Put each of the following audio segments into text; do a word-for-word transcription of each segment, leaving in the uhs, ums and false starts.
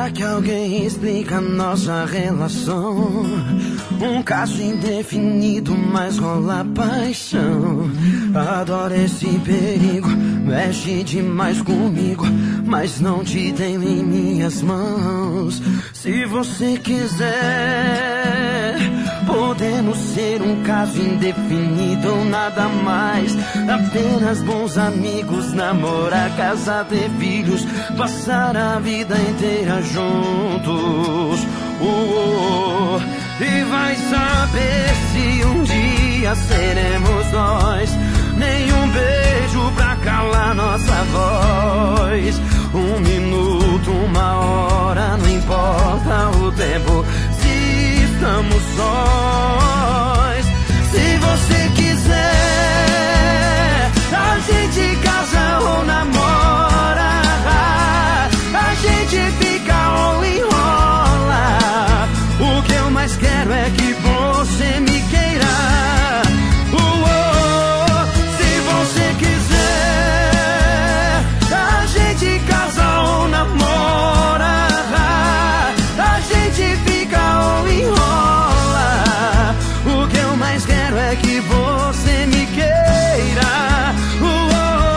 Será que alguém explica nossa relação? Um caso indefinido, mas rola paixão. Adoro esse perigo, mexe demais comigo, mas não te tenho em minhas mãos. Se você quiser, podemos ser um caso indefinido ou nada mais. Apenas bons amigos, namorar, casar, ter filhos, passar a vida inteira juntos. Uh, uh, e vai saber se um dia seremos nós. Nenhum beijo pra calar nossa voz. Um minuto, uma hora, não importa o tempo, se estamos sós. Se você quiser, a gente casa ou namora, a gente fica ou enrola. O que eu mais quero é que você me queira. Uh, oh, se você quiser, a gente casa ou namora, a gente fica ou enrola. O que eu mais quero é que você me queira. Uh,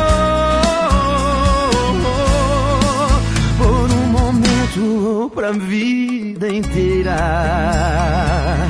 oh, oh, oh, por um momento ou pra vida inteira.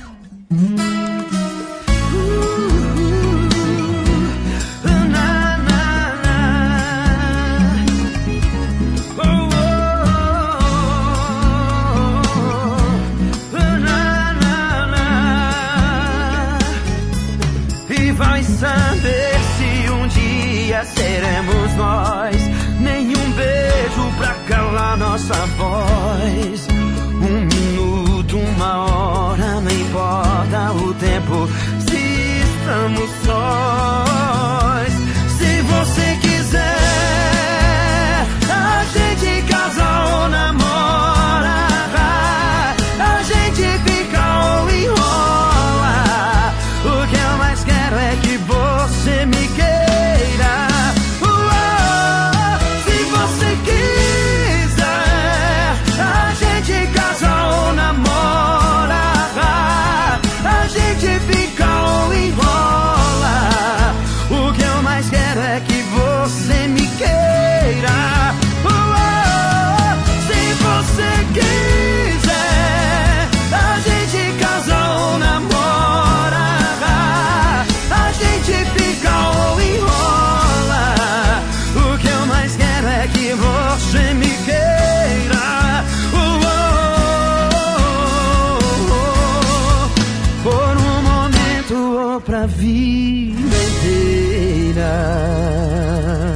Saber se um dia seremos nós. Nenhum beijo pra calar nossa voz. Um minuto, uma hora, não importa o tempo, se estamos sós. Se você quiser, a gente casa ou namora, a gente fica ou enrola. O que eu mais quero é que você me queira. Uh, oh, se você quiser, a gente casa ou namora, a gente fica ou enrola. O que eu mais quero é que você me queira. Uh, oh, se você quiser, a gente casa ou namora, a gente fica ou enrola. O que eu mais quero é que você me queira. Uh, oh, oh, oh, por um momento ou pra vida inteira.